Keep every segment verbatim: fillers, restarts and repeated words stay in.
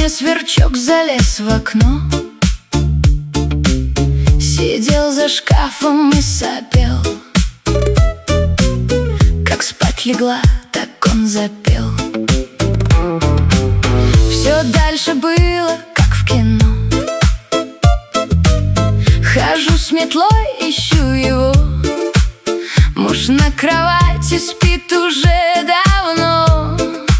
Сегодня сверчок залез в окно, сидел за шкафом и сопел. Как спать легла, так он запел. Все дальше было, как в кино. Хожу с метлой, ищу его. Муж на кровати спит уже давно.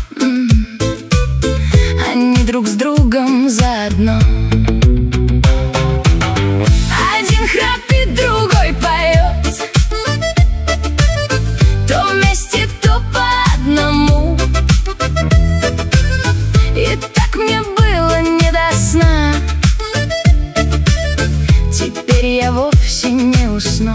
Они друг с другом заодно. Один храпит, другой поет. То вместе, то по одному. И так мне было не до сна. Теперь я вовсе не усну.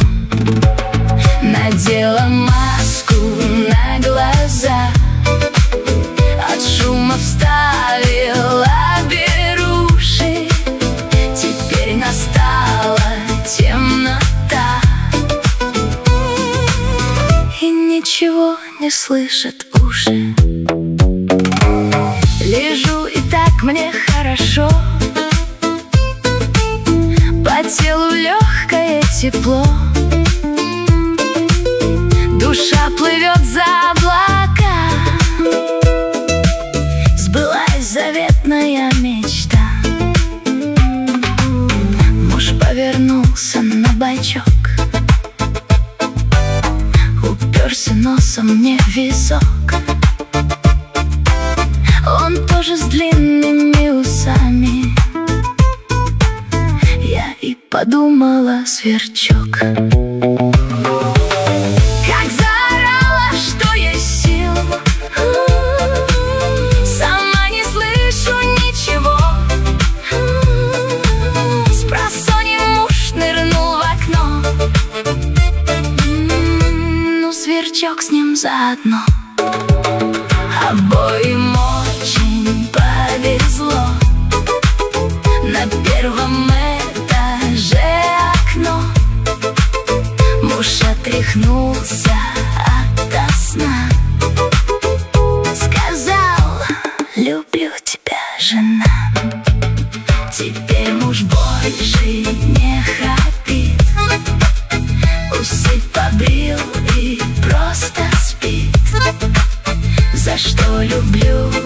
Надела маску на глаза, от шума вставила беруши. Теперь настала темнота, и ничего не слышат уши. Лежу, и так мне хорошо. По телу легкое тепло. Душа плывет за облака. Сбылась заветная мечта. Муж повернулся на бочок, уперся носом мне в висок. Он тоже с длинными усами. Я и подумала, сверчок. Сверчок с ним заодно. Обоим очень повезло. На первом этаже окно. Муж отряхнулся ото сна. Сказал: люблю тебя, жена. Теперь муж больше не храпит, усы побрил и просто спит. За что люблю